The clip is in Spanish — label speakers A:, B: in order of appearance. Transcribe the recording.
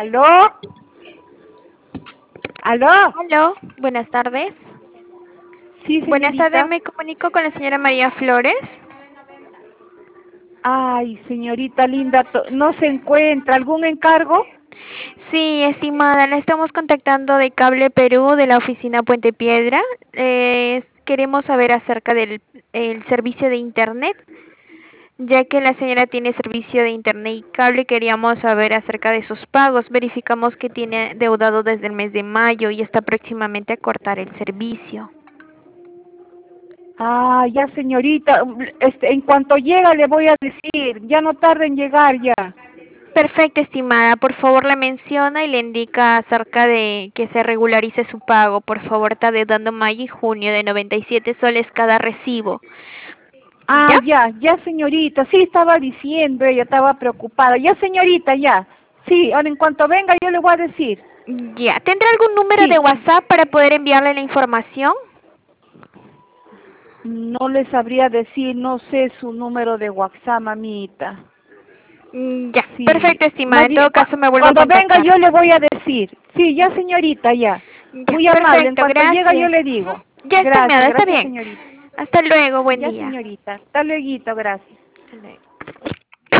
A: ¿Aló? ¿Aló?
B: Aló, buenas tardes.
A: Sí,
B: Buenas tardes,
A: señorita.
B: me comunico con la señora María Flores.
A: Ay, señorita linda, ¿no se encuentra algún encargo?
B: Sí, estimada, la estamos contactando de Cable Perú, de la oficina Puente Piedra. Queremos saber acerca del el servicio de Internet, ya que la señora tiene servicio de Internet y cable, queríamos saber acerca de sus pagos. Verificamos que tiene deudado desde el mes de mayo y está próximamente a cortar el servicio.
A: Ah, ya, señorita. En cuanto llega le voy a decir. Ya no tarda en llegar ya.
B: Perfecto, estimada. Por favor, le menciona y le indica acerca de que se regularice su pago. Por favor, está deudando mayo y junio de 97 soles cada recibo.
A: Ah,
B: ¿Ya?
A: ya, señorita. Sí, estaba diciendo, ella estaba preocupada. Ya, señorita, ya. Sí, ahora en cuanto venga yo le voy a decir.
B: Ya. ¿Tendrá algún número de
A: Sí,
B: WhatsApp para poder enviarle la información?
A: no le sabría decir, no sé su número de WhatsApp, mamita.
B: Ya.
A: Sí,
B: Perfecto, estimada.
A: más
B: En
A: bien,
B: todo caso, me vuelvo a
A: cuando venga
B: contactar.
A: yo le voy a decir. Sí, ya, señorita, ya.
B: Ya.
A: Muy amable, en
B: Perfecto.
A: cuanto llega yo
B: Gracias.
A: le digo.
B: Ya, estimada.
A: Gracias,
B: Está
A: gracias,
B: bien.
A: señorita.
B: Hasta luego. Buen
A: Ya,
B: día.
A: señorita. Hasta luego, gracias.
B: Hasta luego.